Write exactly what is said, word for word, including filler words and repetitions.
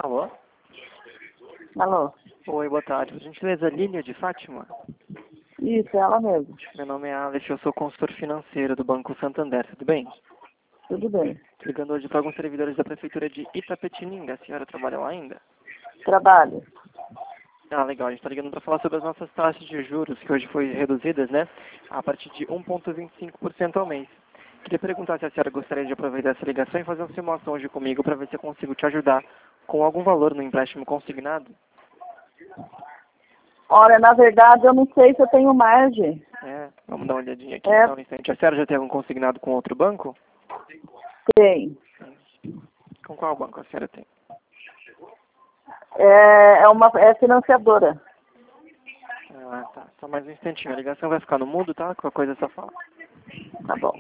Alô? Alô? Oi, boa tarde. Por gentileza, Lília de Fátima? Isso, é ela mesmo. Meu nome é Alex, eu sou consultor financeiro do Banco Santander, tudo bem? Tudo bem. Ligando hoje para alguns servidores da Prefeitura de Itapetininga. A senhora trabalha lá ainda? Trabalho. Ah, legal. A gente está ligando para falar sobre as nossas taxas de juros, que hoje foi reduzidas, né? A partir de um vírgula vinte e cinco por cento ao mês. Queria perguntar se a senhora gostaria de aproveitar essa ligação e fazer uma simulação hoje comigo para ver se eu consigo te ajudar com algum valor no empréstimo consignado. Olha, na verdade, eu não sei se eu tenho margem. É, vamos dar uma olhadinha aqui, É, só um instante. A senhora já tem algum consignado com outro banco? tem. Com qual banco a senhora tem? É, é uma é financiadora. Ah, tá. Só mais um instantinho. A ligação vai ficar no mudo, tá? Qualquer coisa é só fala. Tá bom.